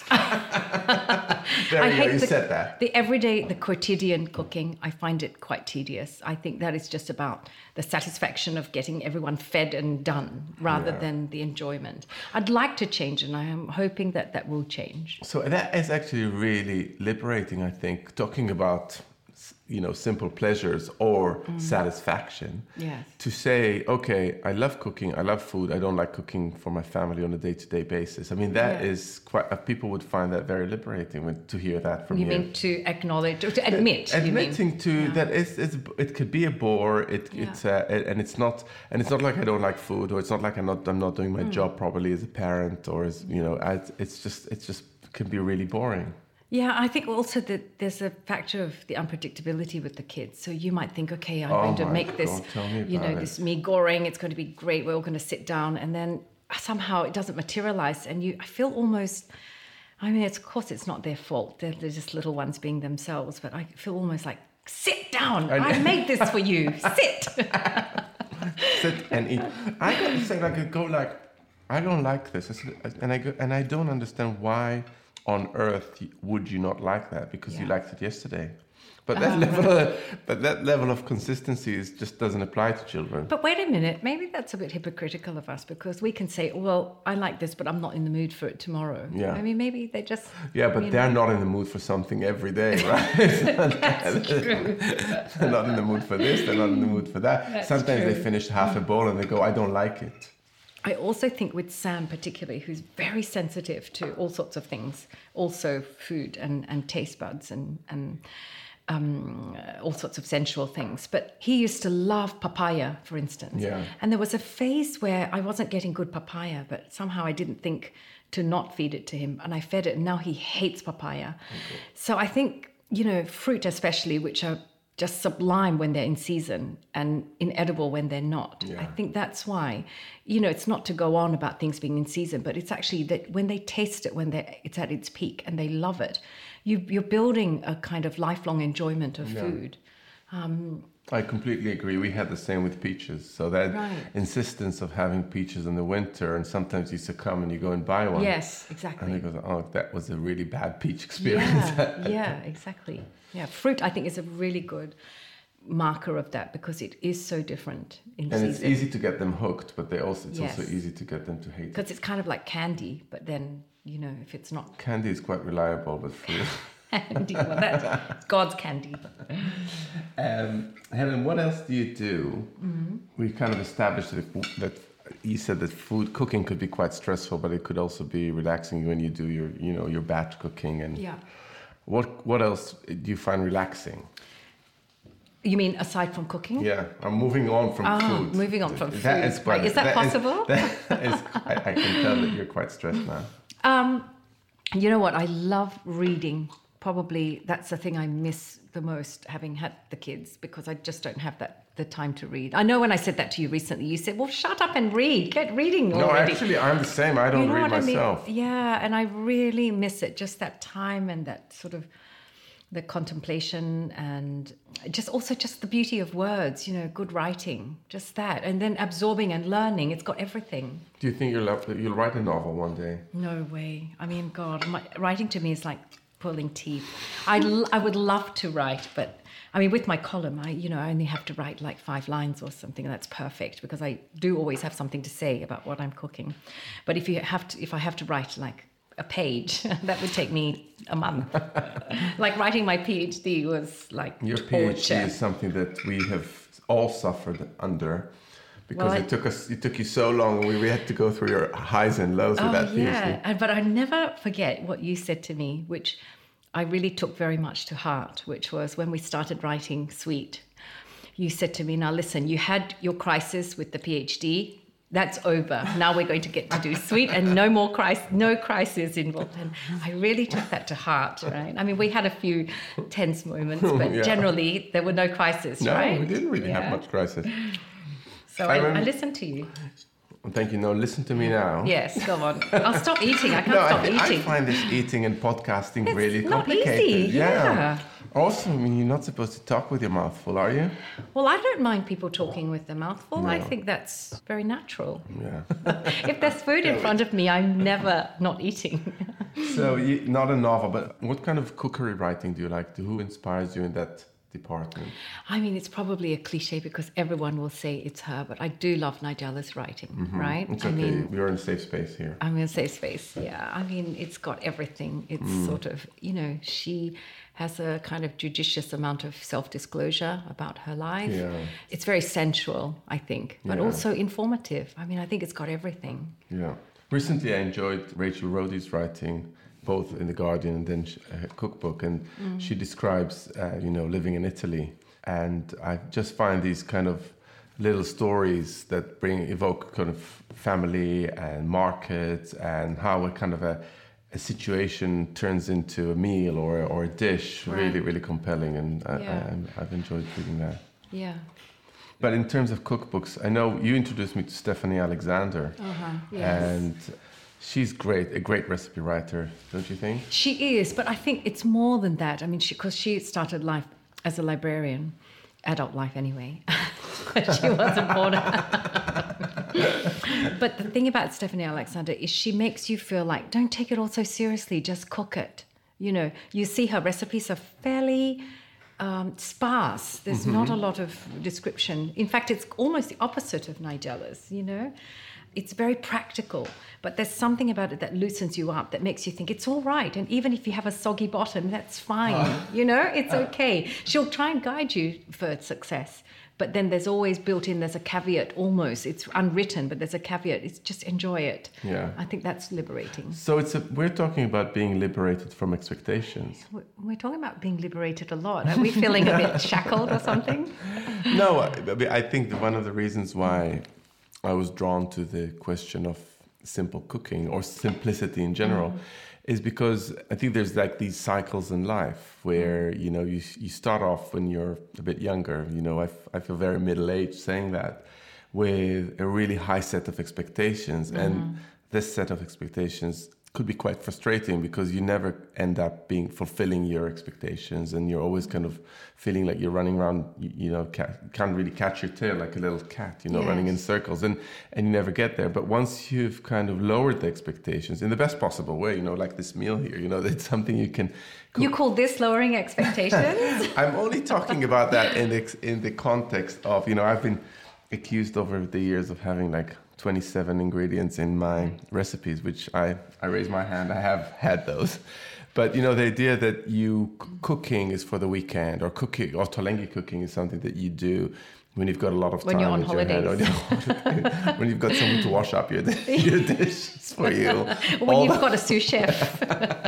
there I you go, hate you the, said that. the everyday, the quotidian cooking. I find it quite tedious. I think that is just about the satisfaction of getting everyone fed and done rather Yeah. than the enjoyment. I'd like to change, and I am hoping that that will change. So that is actually really liberating, I think, talking about, you know, simple pleasures or satisfaction. Yes. To say, okay, I love cooking, I love food, I don't like cooking for my family on a day-to-day basis. I mean, that Yeah. is quite, uh, people would find that very liberating when, to hear that from You you. mean to acknowledge, or to admit? you mean? Admitting to Yeah. that it's, it's it could be a bore. It Yeah. it's uh, and it's not and it's not like I don't like food, or it's not like I'm not I'm not doing Hmm. my job properly as a parent, or as you know, I, it's just it's just can be really boring. Yeah, I think also that there's a factor of the unpredictability with the kids. So you might think, okay, I'm Oh going to my make this, God, tell me you know, about it. this mee goreng. It's going to be great. We're all going to sit down, and then somehow it doesn't materialize, and you, I feel almost. I mean, it's, of course, it's not their fault. They're, they're just little ones being themselves, but I feel almost like, sit down. I know. I made this for you. Sit. Sit and eat. I got to say, like I go like I don't like this, I said- and I go and I don't understand why on earth would you not like that because Yeah. you liked it yesterday? But that Oh, level, of, but that level of consistency is, just doesn't apply to children. But wait a minute, maybe that's a bit hypocritical of us because we can say, well, I like this, but I'm not in the mood for it tomorrow. Yeah. I mean, maybe they just... Yeah, but you they're know. not in the mood for something every day, right? That's true. They're not in the mood for this, they're not in the mood for that. That's Sometimes true. they finish half a bowl and they go, I don't like it. I also think with Sam particularly, who's very sensitive to all sorts of things, also food and, and taste buds and... and Um, all sorts of sensual things. But he used to love papaya, for instance. Yeah. And there was a phase where I wasn't getting good papaya, but somehow I didn't think to not feed it to him. And I fed it, and now he hates papaya. Okay. So I think, you know, fruit especially, which are just sublime when they're in season and inedible when they're not. Yeah. I think that's why, you know, it's not to go on about things being in season, but it's actually that when they taste it, when they're, it's at its peak and they love it, you, you're building a kind of lifelong enjoyment of Yeah. food. Um, I completely agree. We had the same with peaches. So that Right. insistence of having peaches in the winter, and sometimes you succumb and you go and buy one. yes, And exactly. he goes, oh, that was a really bad peach experience. Yeah, yeah, exactly. Yeah, fruit I think is a really good marker of that because it is so different in And season. it's easy to get them hooked, but they also it's also Yes. easy to get them to hate it. Because it's kind of like candy, but then, you know, if it's not Candy is quite reliable, but fruit. candy, well, that's God's candy. Um, Helen, what else do you do? Mm-hmm. We kind of established that, that you said that food cooking could be quite stressful, but it could also be relaxing when you do your, you know, your batch cooking. And Yeah. what what else do you find relaxing? You mean aside from cooking? Yeah, I'm moving on from Ah, food. moving on from That food. is quite- Right, is that possible? that is, I, I can tell that you're quite stressed now. Um, you know what? I love reading. Probably that's the thing I miss the most, having had the kids, because I just don't have that the time to read. I know when I said that to you recently, you said, well, shut up and read. Get reading No, already. actually, I'm the same. I don't You know read what I mean? myself. Yeah, and I really miss it. Just that time and that sort of the contemplation and just also just the beauty of words, you know, good writing, just that. And then absorbing and learning. It's got everything. Do you think you'll, have to, you'll write a novel one day? No way. I mean, God, my, writing to me is like pulling teeth. I, I would love to write, but I mean, with my column, I, you know, I only have to write like five lines or something, and that's perfect because I do always have something to say about what I'm cooking. But if you have to, if I have to write like a page, that would take me a month. Like writing my PhD was like Your torture. PhD is something that we have all suffered under. Because Well, I- it took us, it took you so long, and we, we had to go through your highs and lows with Oh, that PhD. yeah. And, but I never forget what you said to me, which I really took very much to heart, which was when we started writing Sweet. You said to me, now listen, you had your crisis with the PhD. That's over. Now we're going to get to do Sweet and no more crisis, no crisis involved. And I really took that to heart, right? I mean, we had a few tense moments, but Yeah. generally there were no crisis, No, right? we didn't really Yeah. have much crisis. So I I, I remember- listened to you. Thank you. No, listen to me now. Yes, go on. I'll stop eating. I can't No, stop I, I eating. find this eating and podcasting It's really not complicated. easy, yeah. Also, I mean, you're not supposed to talk with your mouth full, are you? Well, I don't mind people talking with their mouth full. I No. think that's very natural. Yeah. If there's food in front of me, I'm never not eating. So, you, not a novel, but what kind of cookery writing do you like? Who inspires you in that department? I mean, it's probably a cliche because everyone will say it's her, but I do love Nigella's writing, right? It's I okay. mean, We're in a safe space here. I'm in a safe space. Yeah. I mean, it's got everything. It's Mm. sort of, you know, she has a kind of judicious amount of self-disclosure about her life. Yeah. It's very sensual, I think, but Yeah. also informative. I mean, I think it's got everything. Yeah. Recently, I enjoyed Rachel Rhodey's writing, both in The Guardian and then her cookbook, and she describes, uh, you know, living in Italy. And I just find these kind of little stories that bring evoke kind of family and markets and how a kind of a, a situation turns into a meal or or a dish. Right. Really, really compelling, and I, Yeah. I, I've enjoyed reading that. Yeah. But in terms of cookbooks, I know you introduced me to Stephanie Alexander. Uh-huh. Yes. And she's great, a great recipe writer, don't you think? She is, but I think it's more than that. I mean, she because she started life as a librarian, adult life anyway. She wasn't born. But the thing about Stephanie Alexander is she makes you feel like, don't take it all so seriously, just cook it. You know, you see her recipes are fairly um, sparse. There's mm-hmm. not a lot of description. In fact, it's almost the opposite of Nigella's, you know. It's very practical, but there's something about it that loosens you up, that makes you think it's all right. And even if you have a soggy bottom, that's fine. Oh. You know, it's okay. She'll try and guide you for success. But then there's always built in, there's a caveat almost. It's unwritten, but there's a caveat. It's just enjoy it. Yeah. I think that's liberating. So it's a, we're talking about being liberated from expectations. We're talking about being liberated a lot. Are we feeling a bit shackled or something? No, I, I think that one of the reasons why I was drawn to the question of simple cooking or simplicity in general mm. is because I think there's like these cycles in life where, you know, you you start off when you're a bit younger, you know, I, f- I feel very middle-aged saying that, with a really high set of expectations. Mm. And this set of expectations could be quite frustrating because you never end up being fulfilling your expectations, and you're always kind of feeling like you're running around, you, you know, ca- can't really catch your tail like a little cat, you know, yes. running in circles, and, and you never get there. But once you've kind of lowered the expectations in the best possible way, you know, like this meal here, you know, it's something you can cook. You call this lowering expectations? I'm only talking about that in the, in the context of, you know, I've been accused over the years of having like twenty-seven ingredients in my recipes, which I, I raise my hand, I have had those. But, you know, the idea that you cooking is for the weekend, or cooking, or Ottolenghi cooking is something that you do when you've got a lot of time. When you're on holidays. Your head, when you've got someone to wash up your, your dishes for you. When all you've the, got a sous chef.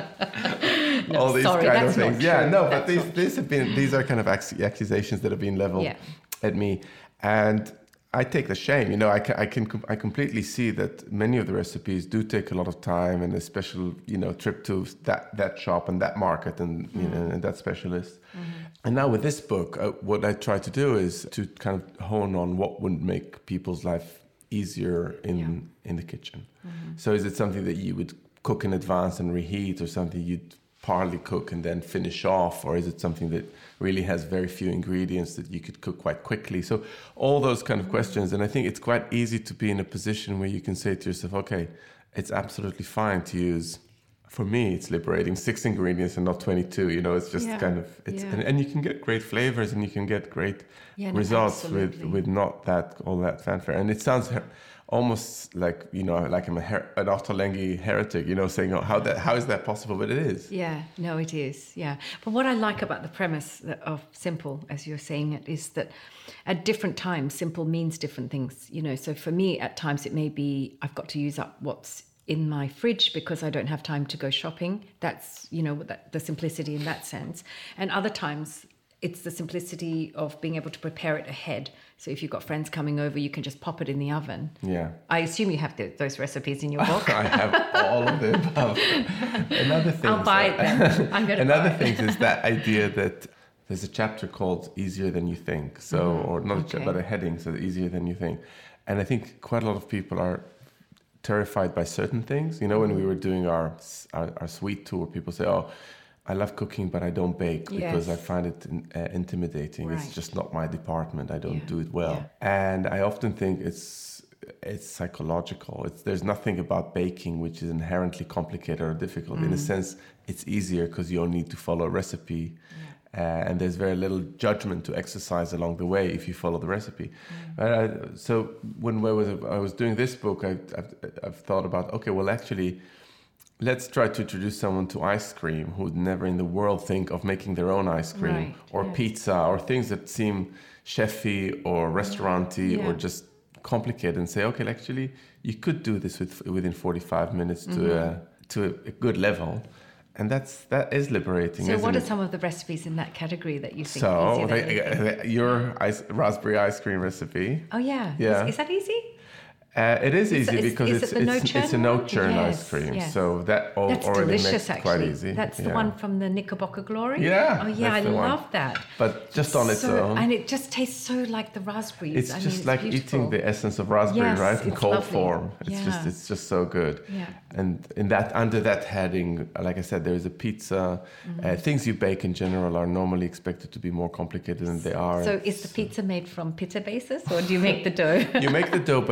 no, all these sorry, kind that's of things. Not yeah, true. no, that's but these, these have been, these are kind of accusations that have been leveled yeah. at me. And I take the shame, you know, I can, I can, I completely see that many of the recipes do take a lot of time and a special, you know, trip to that, that shop and that market and, mm. you know, and that specialist. Mm-hmm. And now with this book, uh, what I try to do is to kind of hone on what would make people's life easier in, yeah. in the kitchen. Mm-hmm. So is it something that you would cook in advance and reheat, or something you'd partly cook and then finish off, or is it something that really has very few ingredients that you could cook quite quickly? So all those kind of questions, and I think it's quite easy to be in a position where you can say to yourself, okay, it's absolutely fine to use, for me it's liberating, six ingredients and not twenty-two, you know, it's just yeah. kind of it's yeah. and, and you can get great flavors and you can get great yeah, no, results absolutely. with with not that all that fanfare. And it sounds her- almost like, you know, like I'm a her- an Ottolenghi heretic, you know, saying, oh, how that how is that possible? But it is. Yeah, no, it is. Yeah. But what I like about the premise of simple, as you're saying it, is that at different times, simple means different things. You know, so for me, at times it may be I've got to use up what's in my fridge because I don't have time to go shopping. That's, you know, that, the simplicity in that sense. And other times it's the simplicity of being able to prepare it ahead. So if you've got friends coming over, you can just pop it in the oven. Yeah. I assume you have the, those recipes in your book. I have all of the above. Another thing. I'll buy it then. I'm going to Another buy thing is that idea that there's a chapter called Easier Than You Think. So, mm, or not okay. a chapter, but a heading, so Easier Than You Think. And I think quite a lot of people are terrified by certain things. You know, when we were doing our, our, our sweet tour, people say, oh, I love cooking, but I don't bake because yes. I find it uh, intimidating. Right. It's just not my department. I don't yeah. do it well. Yeah. And I often think it's it's psychological. It's, there's nothing about baking which is inherently complicated or difficult. Mm. In a sense, it's easier because you only need to follow a recipe. Yeah. Uh, and there's very little judgment to exercise along the way if you follow the recipe. Mm. Uh, so when I was, I was doing this book, I, I've, I've thought about, okay, well, actually, let's try to introduce someone to ice cream who would never in the world think of making their own ice cream, right, or yes. pizza, or things that seem chefy or restauranty yeah. or just complicated, and say, okay, actually, you could do this with, within forty-five minutes mm-hmm. to a, to a good level. And that's that is liberating. So, what are it? some of the recipes in that category that you think? So, easier they, your ice, raspberry ice cream recipe. Oh yeah, yeah. Is, is that easy? Uh, it is it's, easy it's, because it's, it's it it's, it's a no churn yes, ice cream, yes. so that all, that's already delicious, makes it actually. quite easy. That's yeah. the one from the Knickerbocker Glory. Yeah, oh yeah, I love one. that. But just on so, its own, and it just tastes so like the raspberries. It's I just mean, it's like beautiful. eating the essence of raspberry, yes, right, in cold lovely. form. It's yeah. just it's just so good. Yeah. And in that under that heading, like I said, there is a pizza. Mm-hmm. Uh, things you bake in general are normally expected to be more complicated than they are. So is the pizza made from pita basis, or do you make the dough? You make the dough, but it's a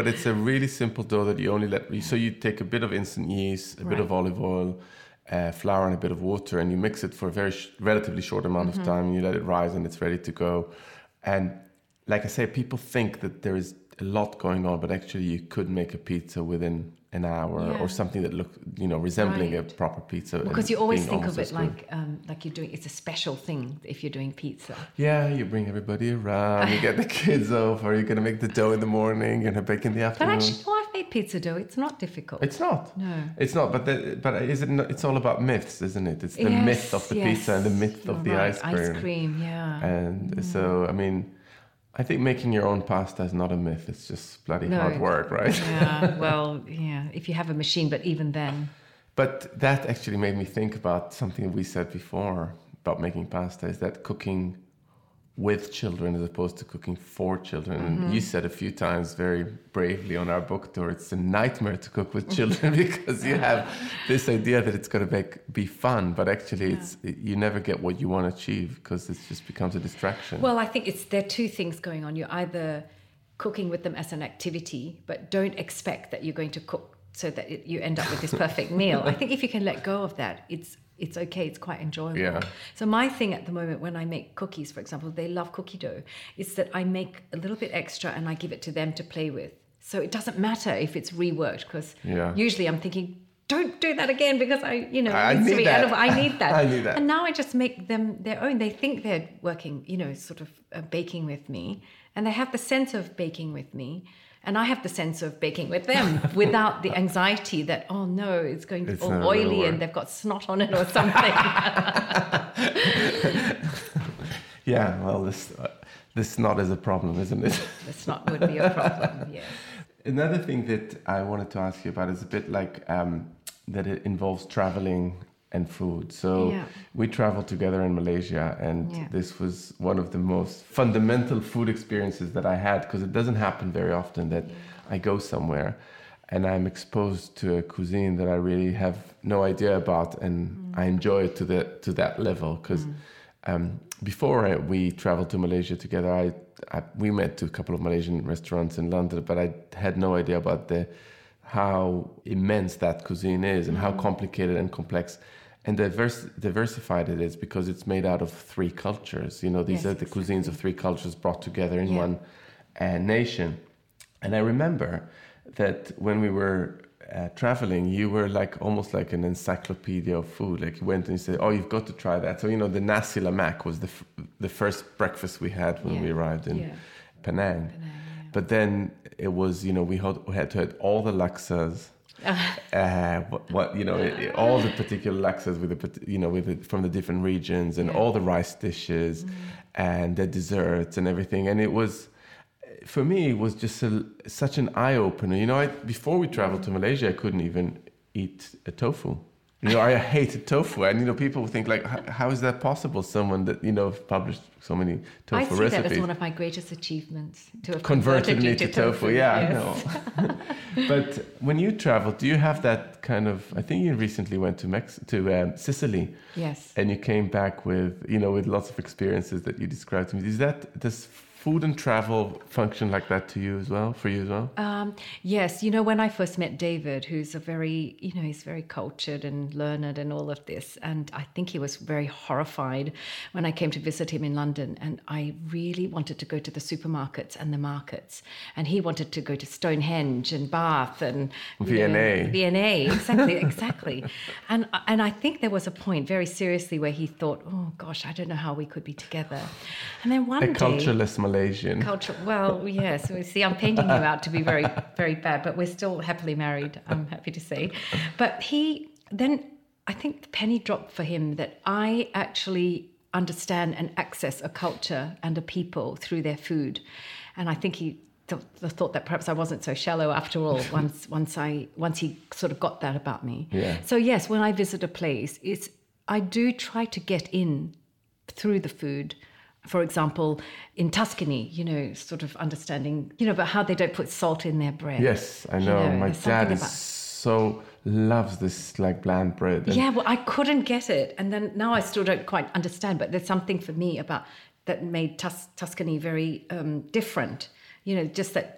really simple dough that you only let. So you take a bit of instant yeast, a Right. bit of olive oil, uh, flour, and a bit of water, and you mix it for a very sh- relatively short amount Mm-hmm. of time. And you let it rise, and it's ready to go. And like I say, people think that there is a lot going on, but actually you could make a pizza within an hour Yeah. or something that looked, you know, resembling Right. a proper pizza. Because and you always being think of almost it as good. like um, like you're doing, it's a special thing if you're doing pizza. Yeah, you bring everybody around, you get the kids over, you're going to make the dough in the morning, you're going to bake in the But afternoon. actually, no, I've made pizza dough. It's not difficult. It's not. No. It's not, but the, but is it not, it's all about myths, isn't it? It's the Yes, myth of the yes, pizza and the myth you're of the right. ice cream. Ice cream, yeah. And so, I mean, I think making your own pasta is not a myth. It's just bloody No, hard work, right? Yeah, well, yeah, if you have a machine, but even then. But that actually made me think about something we said before about making pasta, is that cooking with children as opposed to cooking for children. Mm-hmm. And you said a few times very bravely on our book tour, it's a nightmare to cook with children because you have this idea that it's going to make be fun, but actually Yeah. it's it, you never get what you want to achieve because it just becomes a distraction. Well, I think it's there are two things going on. You're either cooking with them as an activity, but don't expect that you're going to cook so that it, you end up with this perfect meal. I think if you can let go of that, it's it's okay. It's quite enjoyable. Yeah. So my thing at the moment when I make cookies, for example, they love cookie dough, is that I make a little bit extra and I give it to them to play with. So it doesn't matter if it's reworked, because Yeah. usually I'm thinking, don't do that again because I, you know, I it needs to need be that. edible. I need that. I need that. And now I just make them their own. They think they're working, you know, sort of uh, baking with me, and they have the sense of baking with me. And I have the sense of baking with them without the anxiety that, oh no, it's going to It's all not gonna oily work. and they've got snot on it or something. Yeah, well, this uh, this snot is a problem, isn't it? The snot would be a problem, yes. Another thing that I wanted to ask you about is a bit like um, that it involves traveling and food. So Yeah. we traveled together in Malaysia, and Yeah. this was one of the most fundamental food experiences that I had, because it doesn't happen very often that I go somewhere and I'm exposed to a cuisine that I really have no idea about, and Mm. I enjoy it to the to that level. Because um, before I, we traveled to Malaysia together, I, I we met to a couple of Malaysian restaurants in London, but I had no idea about the how immense that cuisine is and how complicated and complex and diverse, diversified it is, because it's made out of three cultures. You know, these Yes, are the cuisines of three cultures brought together in Yeah. one uh, nation. And I remember that when we were uh, traveling, you were like almost like an encyclopedia of food. Like you went and you said, "Oh, you've got to try that." So you know, the nasi lemak was the f- the first breakfast we had when Yeah. we arrived in Yeah. Penang. But then it was, you know, we had, we had to have all the laksas. uh, what, what you know, it, it- all the particular laksas with the pat- you know with the, from the different regions, and Yeah. all the rice dishes, and the desserts and everything. And it was, for me, it was just a, such an eye opener. You know, I, before we traveled to Malaysia, I couldn't even eat a tofu. You know, I hated tofu, and you know, people think like, "H- how is that possible? Someone that you know published so many tofu I see recipes that as one of my greatest achievements, to have converted converted me you to tofu. Yeah, yes. I know. But when you travel, do you have that kind of? I think you recently went to Mex to um, Sicily, Yes. and you came back with you know with lots of experiences that you described to me. Is that does food and travel function like that to you as well? For you as well? Um, yes, you know, when I first met David, who's a very, you know, he's very cultured and learned and all of this. And I think he was very horrified when I came to visit him in London. And I really wanted to go to the supermarkets and the markets. And he wanted to go to Stonehenge and Bath and you V and A. know, V and A, exactly, exactly. And, and I think there was a point, very seriously, where he thought, oh gosh, I don't know how we could be together. And then one A day... cultureless Malaysian. Culture. Well, yes. We see, I'm painting you out to be very, very bad, but we're still happily married, I'm happy to say. But he, then I think the penny dropped for him that I actually understand and access a culture and a people through their food. And I think he th- thought that perhaps I wasn't so shallow after all once, once, I, once he sort of got that about me. Yeah. So yes, when I visit a place, it's, I do try to get in through the food. For example, in Tuscany, you know, sort of understanding, you know, about how they don't put salt in their bread. Yes, I You know. know, My there's dad something is about- so loves this like bland bread. And Yeah, well, I couldn't get it. And then now I still don't quite understand, but there's something for me about that made Tus- Tuscany very um, different. You know, just that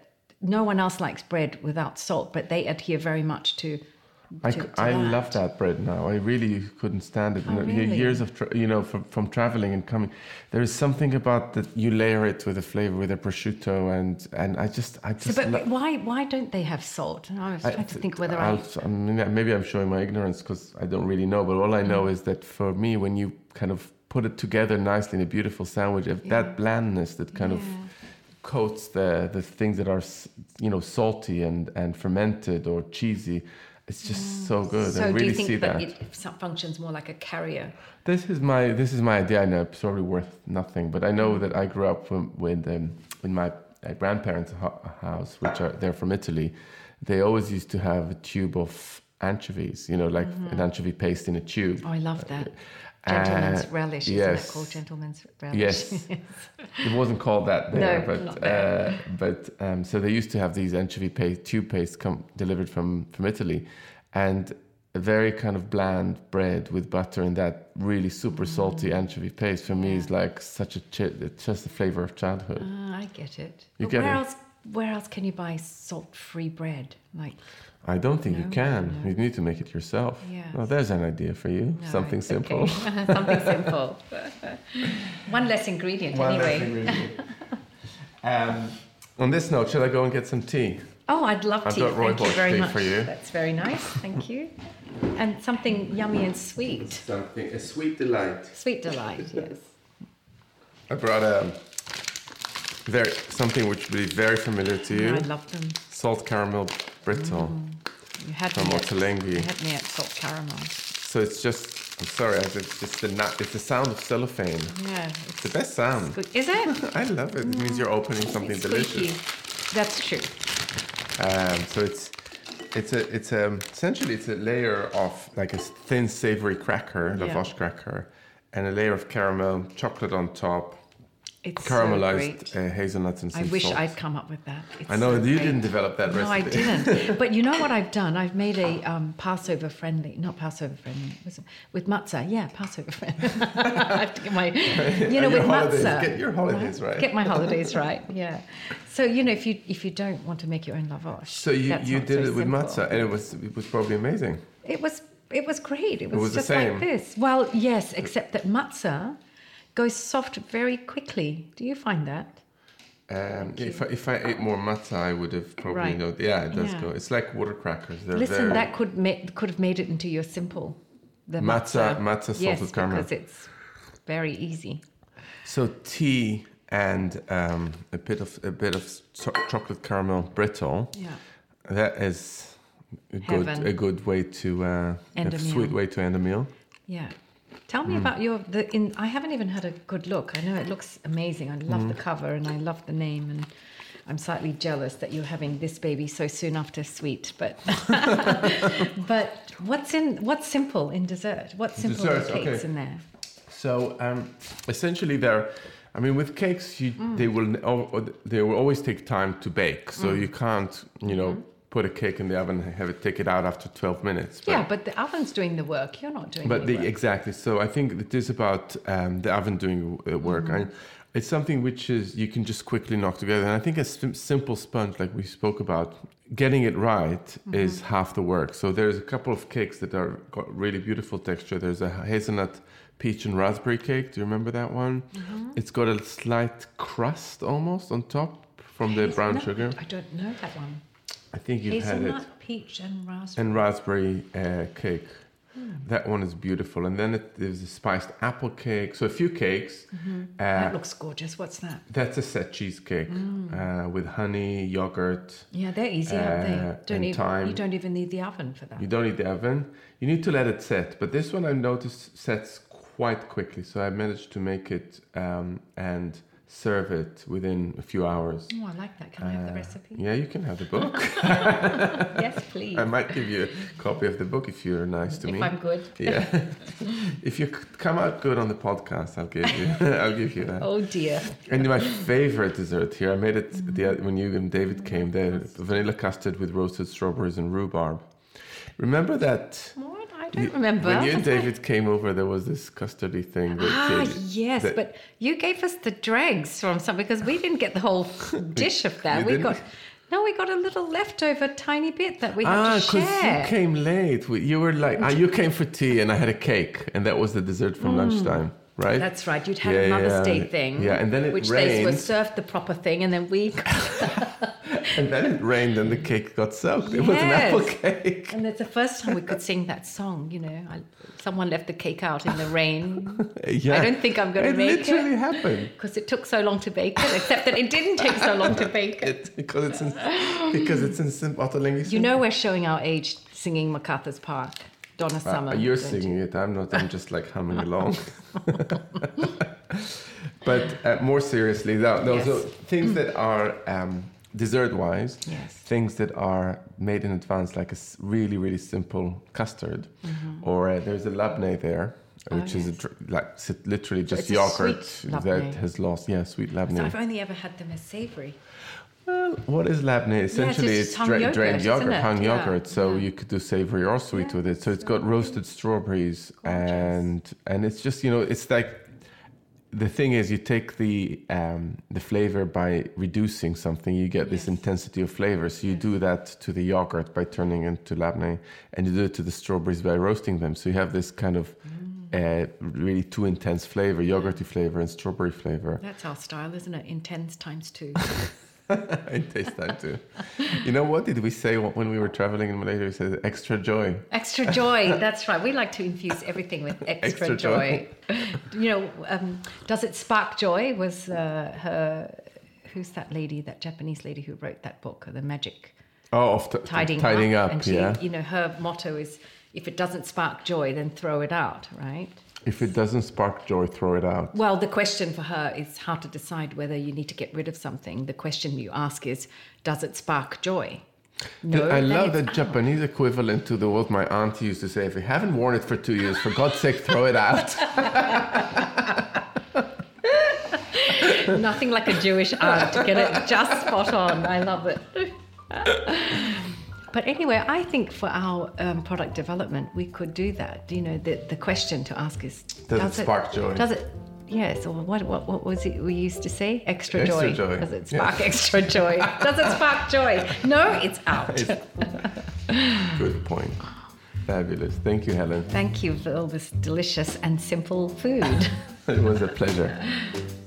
no one else likes bread without salt, but they adhere very much to. I, to, to I that. love that bread now. I really couldn't stand it. Oh, You know, really? Years of, tra- you know, from, from traveling and coming, there is something about that you layer it with a flavor, with a prosciutto, and and I just, I just. So, but, lo- but why why don't they have salt? And I was trying to think whether I'll, I. I mean, maybe I'm showing my ignorance because I don't really know. But all I Mm. know is that for me, when you kind of put it together nicely in a beautiful sandwich, if that blandness that kind of Yeah. coats the the things that are, s- you know, salty and and fermented or cheesy. It's just so good. So I do really you think see that, that. it some functions more like a carrier? This is my this is my idea. I know it's probably worth nothing, but I know that I grew up with with, um, with my uh, grandparents' ho- house, which are they're from Italy. They always used to have a tube of anchovies, you know, like an anchovy paste in a tube. Oh, I love that. Gentleman's Uh, relish, isn't yes. it called gentleman's relish? Yes. It wasn't called that there, No, not but there. uh, but um, so they used to have these anchovy paste, tube paste come delivered from from Italy, and a very kind of bland bread with butter and that really super salty anchovy paste for me is like such a chi- it's just the flavor of childhood. Ah, I get it. You But get where it? else? Where else can you buy salt-free bread? Like I don't think you No, can. no. You need to make it yourself. Yes. Well, there's an idea for you. no, Something it's simple. okay. Something simple. One less ingredient, anyway. um, on this note, shall I go and get some tea? Oh, I'd love I've tea. got Thank you rooibos very tea much. for you. That's very nice. Thank you. And something yummy and sweet. Something, a sweet delight. Sweet delight. Yes. I brought a very something which will be very familiar to you. I love them. Salt caramel brittle You had from me at, Ottolenghi. you had me at salt caramel. So it's just, I'm sorry, it's just the na- it's the sound of cellophane. Yeah. It's the best sound. Good. Is it? I love it. It means you're opening something It's squeaky. delicious. That's true. Um, so it's it's a it's a essentially it's a layer of like a thin savory cracker, Yeah. lavash cracker, and a layer of caramel, chocolate on top, It's caramelized so great. uh, hazelnuts and I some wish salt. I'd come up with that. It's I know so you great. didn't develop that No, recipe. I didn't. But you know what I've done? I've made a um, Passover friendly, not Passover friendly, was it? With matzah. Yeah, Passover friendly. I have to get my, you know, Your with holidays, matzah. get your holidays right. Get my holidays right. Yeah. So you know, if you if you don't want to make your own lavash, So you, that's you not did so it with simple. matzah, and it was it was probably amazing. It was it was great. It was, was the just same. like this. Well, yes, except that matzah goes soft very quickly. Do you find that? Um, if I, if I ate more matzah, I would have probably Right. known. Yeah, it does Yeah. go. It's like water crackers. They're Listen, very, that could ma- could have made it into your simple. The Matzah- matzah yes, salted caramel. because it's very easy. So tea and um, a bit of a bit of cho- chocolate caramel brittle. Yeah. That is a good Heaven. a good way to uh, End a a sweet meal. way to end a meal. Yeah. Tell Mm. me about your the in I haven't even had a good look. I know it looks amazing. I love Mm. the cover and I love the name and I'm slightly jealous that you're having this baby so soon after sweet, but but what's in what's simple in dessert? What's simple Desserts, in cakes okay. in there? So um, essentially, they're. I mean, with cakes, you, Mm. they will oh, they will always take time to bake. So you can't, you know, Mm-hmm. put a cake in the oven and have it take it out after twelve minutes. But, Yeah, but the oven's doing the work. You're not doing But any the, work. exactly. So I think it is about um, the oven doing uh, work. Mm-hmm. And it's something which is you can just quickly knock together. And I think a sim- simple sponge, like we spoke about, getting it right Mm-hmm. is half the work. So there's a couple of cakes that are got really beautiful texture. There's a hazelnut peach and raspberry cake. Do you remember that one? Mm-hmm. It's got a slight crust almost on top from the brown Hazelnut? sugar. I don't know that one. I think you've had Hazelnut, it. peach, and raspberry. And raspberry uh, cake. That one is beautiful. And then it, there's a spiced apple cake. So a few cakes. Uh, That looks gorgeous. What's that? that's a set cheesecake uh, with honey, yogurt. Yeah, they're easy, aren't Uh, they? Don't and even, thyme. You don't even need the oven for that. You don't need the oven. You need to let it set. But this one I noticed sets quite quickly. So I managed to make it um, and serve it within a few hours. Oh, I like that. Can I have the Uh, recipe? Yeah, you can have the book. Yes, please. I might give you a copy of the book if you're nice to if me. I'm good. Yeah. If you c- come out good on the podcast, I'll give you. I'll give you that. Oh dear. And my favorite dessert here, I made it the, when you and David came. The vanilla custard with roasted strawberries and rhubarb. Remember that? What? I don't you- remember. When you and David came over, there was this custardy thing. That Ah, they- yes, that- but you gave us the dregs from some because we didn't get the whole dish of that. You We didn't? got No, we got a little leftover tiny bit that we had Ah, to because share. you came late. We- You were like, ah, you came for tea, and I had a cake, and that was the dessert from lunchtime, right? That's right. You'd had Yeah, a Mother's yeah. Day thing. Yeah, and then it which they were rained. served the proper thing, and then we. And then it rained, and the cake got soaked. It was an Yes. apple cake. And it's the first time we could sing that song. You know, I, someone left the cake out in the rain. Yeah. I don't think I'm going to It make literally it happened. because it took so long to bake it. Except that it didn't take so long to bake it. It, because it's in, because it's in Sim- Ottolenghi. You know, we're showing our age singing MacArthur's Park, Donna Summer. Uh, you're don't singing it. I'm not. I'm just like humming along. But uh, more seriously, th- those Yes. are things that are um, dessert-wise. Yes. Things that are made in advance, like a s- really, really simple custard, or uh, there's a labneh there, Oh, which is a yes. dr- like s- literally just it's a yogurt sweet that labneh. has lost. Yeah, sweet labneh. So I've only ever had them as savoury. Well, what is labneh? Essentially, just it's hung dra- yogurt, drained isn't yogurt, it? hung Yeah, yogurt. So yeah. you could do savory or sweet Yeah, with it. So it's got roasted strawberries, and and it's just, you know, it's like the thing is, you take the um, the flavor by reducing something, you get this Yes. intensity of flavor. So you do that to the yogurt by turning it into labneh, and you do it to the strawberries by roasting them. So you have this kind of uh, really two intense flavor, yogurty flavor and strawberry flavor. That's our style, isn't it? Intense times two. In taste time too. You know, what did we say when we were traveling in Malaysia? We said extra joy. Extra joy. That's right. We like to infuse everything with extra, Extra joy. joy. You know, um, Does It Spark Joy was uh, her. Who's that lady? That Japanese lady who wrote that book, The Magic Oh, of t- Tidying, tidying up, And she, yeah. you know, her motto is, if it doesn't spark joy, then throw it out. Right. If it doesn't spark joy, throw it out. Well, the question for her is how to decide whether you need to get rid of something. The question you ask is, does it spark joy? No, I then love it's the out. Japanese equivalent to the what my aunt used to say: if you haven't worn it for two years, for God's sake, throw it out. Nothing like a Jewish aunt to get it just spot on. I love it. But anyway, I think for our um, product development, we could do that. You know, the, the question to ask is... Does it spark joy? Does it... Yes, or what, what what was it we used to say? Extra, Extra joy. joy. Does it spark Yeah. extra joy? Does it spark joy? No, it's out. Good point. Fabulous. Thank you, Helen. Thank you for all this delicious and simple food. It was a pleasure.